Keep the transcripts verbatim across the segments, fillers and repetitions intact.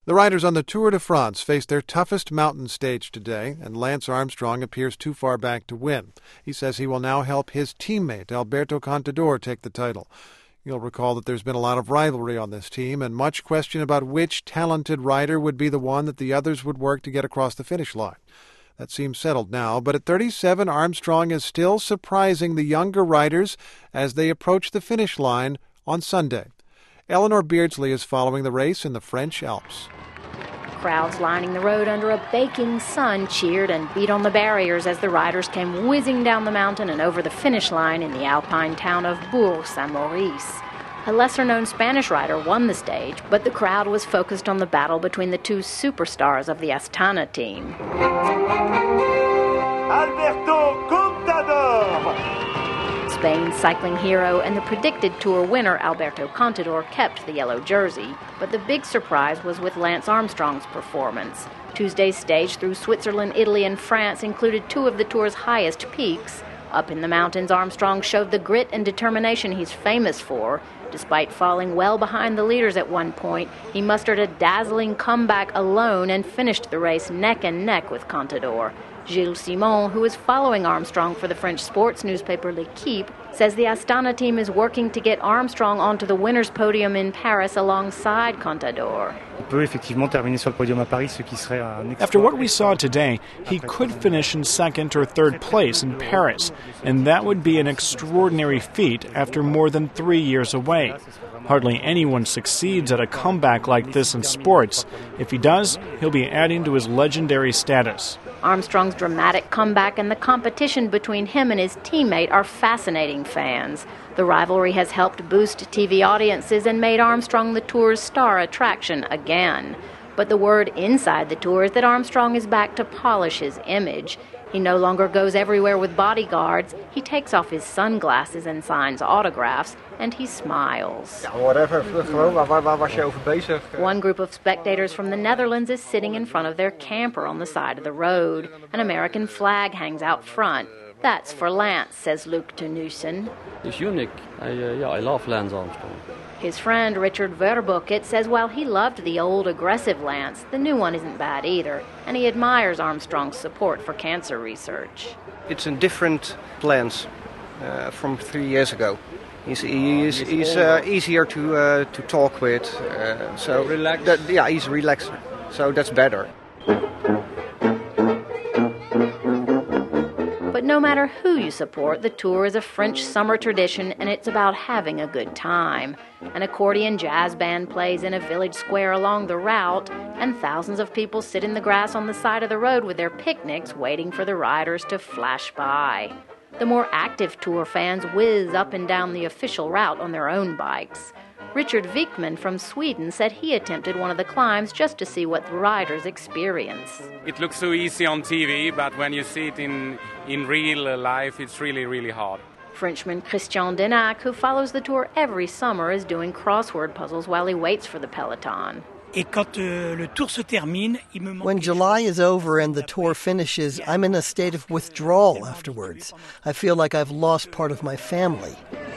The riders on the Tour de France face their toughest mountain stage today, and Lance Armstrong appears too far back to win. He says he will now help his teammate, Alberto Contador, take the title. You'll recall that there's been a lot of rivalry on this team and much question about which talented rider would be the one that the others would work to get across the finish line. That seems settled now, but at thirty-seven, Armstrong is still surprising the younger riders as they approach the finish line on Sunday. Eleanor Beardsley is following the race in the French Alps. Crowds lining the road under a baking sun cheered and beat on the barriers as the riders came whizzing down the mountain and over the finish line in the alpine town of Bourg-Saint-Maurice. A lesser-known Spanish rider won the stage, but the crowd was focused on the battle between the two superstars of the Astana team. Alberto Contador! Spain's cycling hero and the predicted Tour winner Alberto Contador kept the yellow jersey, but the big surprise was with Lance Armstrong's performance. Tuesday's stage through Switzerland, Italy, and France included two of the Tour's highest peaks. Up in the mountains, Armstrong showed the grit and determination he's famous for. Despite falling well behind the leaders at one point, he mustered a dazzling comeback alone and finished the race neck and neck with Contador. Gilles Simon, who is following Armstrong for the French sports newspaper L'Équipe, says the Astana team is working to get Armstrong onto the winner's podium in Paris alongside Contador. After what we saw today, he could finish in second or third place in Paris, and that would be an extraordinary feat after more than three years away. Hardly anyone succeeds at a comeback like this in sports. If he does, he'll be adding to his legendary status. Armstrong's dramatic comeback and the competition between him and his teammate are fascinating fans. The rivalry has helped boost T V audiences and made Armstrong the Tour's star attraction again. But the word inside the Tour is that Armstrong is back to polish his image. He no longer goes everywhere with bodyguards. He takes off his sunglasses and signs autographs, and he smiles. One group of spectators from the Netherlands is sitting in front of their camper on the side of the road. An American flag hangs out front. That's for Lance, says Luc Tenussen. It's unique. I, uh, yeah, I love Lance Armstrong. His friend Richard Verbucket says while he loved the old aggressive Lance, the new one isn't bad either, and he admires Armstrong's support for cancer research. It's a different Lance uh, from three years ago. He's, he's, he's uh, easier to uh, to talk with, uh, so relaxed. That, yeah, he's relaxed, so that's better. But no matter who you support, the Tour is a French summer tradition, and it's about having a good time. An accordion jazz band plays in a village square along the route, and thousands of people sit in the grass on the side of the road with their picnics, waiting for the riders to flash by. The more active Tour fans whiz up and down the official route on their own bikes. Richard Wikman from Sweden said he attempted one of the climbs just to see what the riders experience. It looks so easy on T V, but when you see it in, in real life, it's really, really hard. Frenchman Christian Denac, who follows the Tour every summer, is doing crossword puzzles while he waits for the peloton. When July is over and the Tour finishes, I'm in a state of withdrawal afterwards. I feel like I've lost part of my family.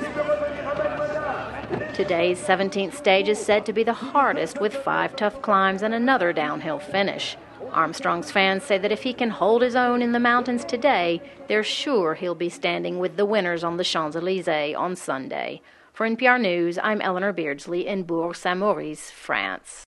Today's seventeenth stage is said to be the hardest, with five tough climbs and another downhill finish. Armstrong's fans say that if he can hold his own in the mountains today, they're sure he'll be standing with the winners on the Champs-Élysées on Sunday. For N P R News, I'm Eleanor Beardsley in Bourg-Saint-Maurice, France.